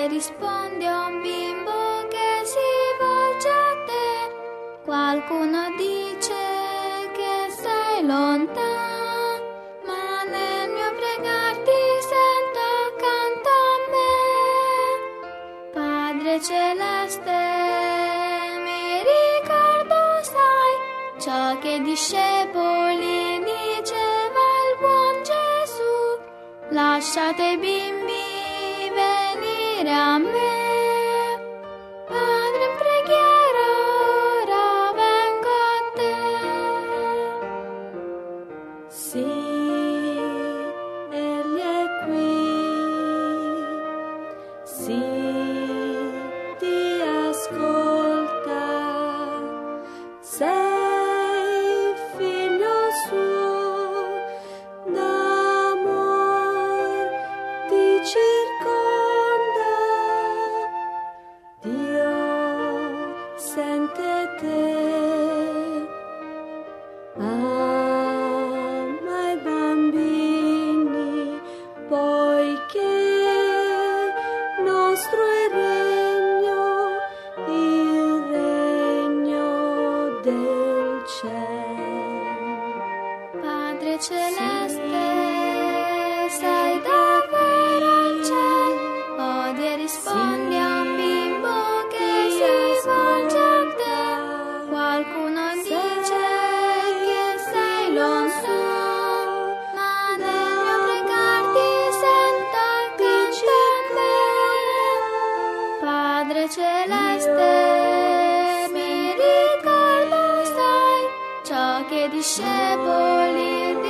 rispondi a un bimbo che si volge a te. Qualcuno dice che sei lontano, ma nel mio pregar ti sento accanto a me. Padre celeste, mi ricordo, sai, ciò che i discepoli diceva il buon Gesù: lasciate i bimbi venire a me. Padre, in preghiera ora vengo a te. Sì, egli è qui. Sì, ti ascolta. Sei figlio suo, d'amor ti circonda. Dio sente te. Ama i bambini, poiché nostro è il regno del cielo. Padre celeste, sei davvero al cielo, odi e rispondi a un bimbo che si volge a te. Qualcuno dice che sei lontano, ma nel mio pregar ti sento accanto a me. Padre celeste, mi ricordo, sai, ciò che i discepoli